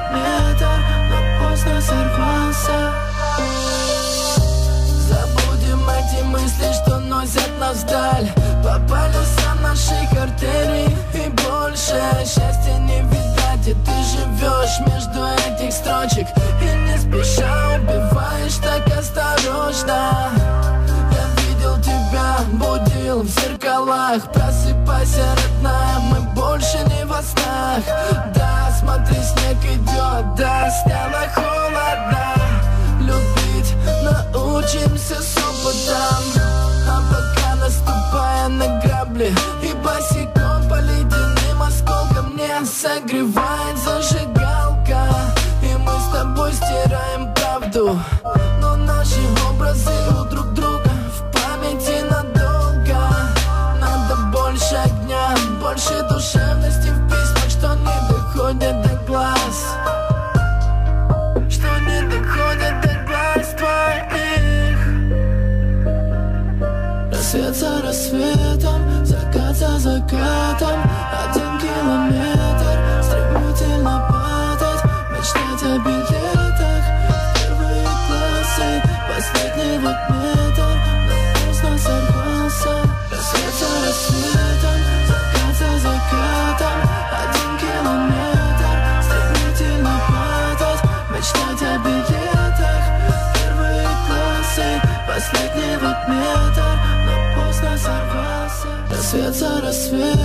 метр, но поздно сорвался. Забудем эти мысли, что носят нас вдаль. Попались наших артерий и больше счастья не видать. И ты живешь между этих строчек и не спеша убиваешь так осторожно. Я видел тебя, будил в зеркалах. Просыпайся, родная, мы больше не во снах. Да, смотри, снег идет, да, стало холодно. Любить научимся с опытом. А пока, наступая на грабли и босиком по ледяным осколкам, не согревает зажигалка. И мы с тобой стираем правду, но наши образы у друг друга в памяти надолго. Надо больше огня, больше душевности в письмах, что не доходят до глаз, что не доходят до глаз твоих. Рассвет за рассветом, закат за закатом. 1 километр, стремительно падать, мечтать о билетах в первые классы. Последний вот метр, но поздно сорвался. Рассвет за рассветом, закат за закатом. 1 километр, стремительно падать, мечтать о билетах в первые классы. Последний вот метр, но поздно сорвался. Рассвет за рассветом.